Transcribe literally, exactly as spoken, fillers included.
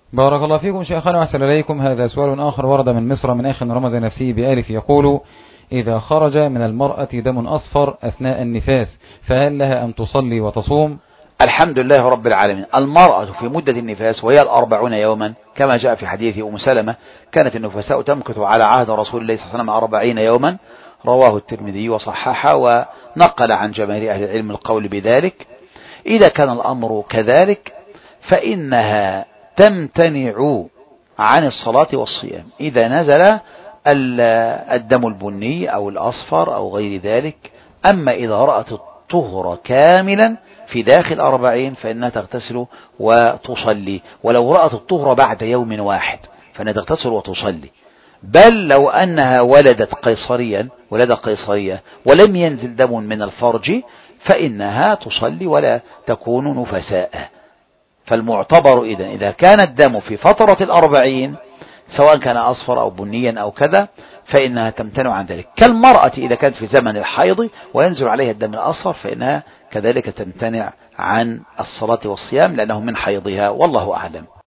بارك الله فيكم شيخنا وأحسن إليكم. هذا سؤال آخر ورد من مصر من أخ رمز نفسه بألف يقول: إذا خرج من المرأة دم أصفر أثناء النفاس فهل لها أن تصلي وتصوم؟ الحمد لله رب العالمين. المرأة في مدة النفاس وهي الأربعون يوما كما جاء في حديث أم سلمة: كانت النفساء تمكث على عهد رسول الله صلى الله عليه وسلم أربعين يوما، رواه الترمذي وصححه ونقل عن جماهير أهل العلم القول بذلك. إذا كان الأمر كذلك فإنها تمتنع عن الصلاة والصيام إذا نزل الدم البني أو الأصفر أو غير ذلك. أما إذا رأت الطهر كاملا في داخل أربعين فإنها تغتسل وتصلي، ولو رأت الطهر بعد يوم واحد فإنها تغتسل وتصلي. بل لو أنها ولدت قيصريا ولد قيصرية ولم ينزل دم من الفرج فإنها تصلي ولا تكون نفساء. فالمعتبر إذن إذا كان الدم في فترة الأربعين سواء كان أصفر أو بنيا أو كذا فإنها تمتنع عن ذلك، كالمرأة إذا كانت في زمن الحيض وينزل عليها الدم الأصفر فإنها كذلك تمتنع عن الصلاة والصيام لأنه من حيضها، والله أعلم.